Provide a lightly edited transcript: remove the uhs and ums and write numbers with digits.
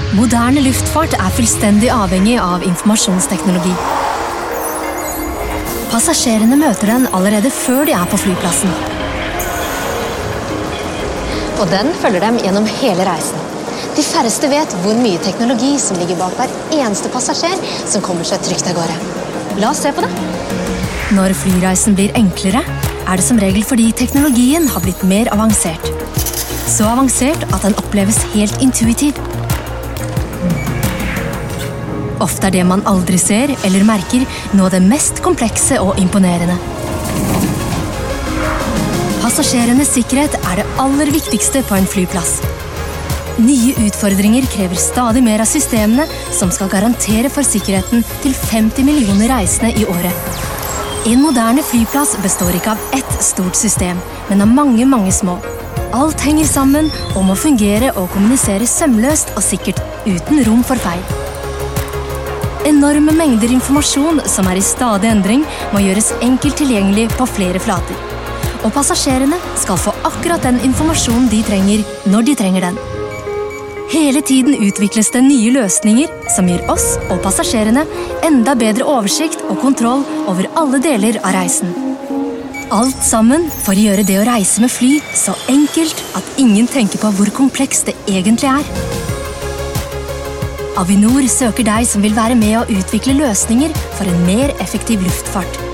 Moderne luftfart fullstendig avhengig av informasjonsteknologi. Passasjerene møter den allerede før de på flyplassen. Og den følger dem gjennom hele reisen. De færreste vet hvor mye teknologi som ligger bak hver eneste passasjer som kommer seg trygt av gårde. La oss se på det. Når flyreisen blir enklere, det som regel fordi teknologien har blitt mer avansert. Så avansert at den oppleves helt intuitiv. Ofte det man aldri ser eller merker noe av det mest komplekse og imponerende. Passasjerenes sikkerhet det aller viktigste på en flyplass. Nye utfordringer krever stadig mer av systemene som skal garantere for sikkerheten til 50 millioner reisende i året. En moderne flyplass består ikke av ett stort system, men av mange små. Alt henger sammen og må fungere og kommunisere sømløst og sikkert uten rom for feil. Enorme mengder informasjon som i stadig endring må gjøres enkelt tilgjengelig på flere flater. Og passasjerene skal få akkurat den informasjonen de trenger når de trenger den. Hele tiden utvikles det nye løsninger som gir oss og passasjerene enda bedre oversikt og kontroll over alle deler av reisen. Alt sammen for å gjøre det å reise med fly så enkelt at ingen tenker på hvor komplekst det egentlig Avinor søker deg som vil være med å utvikle løsninger for en mer effektiv luftfart.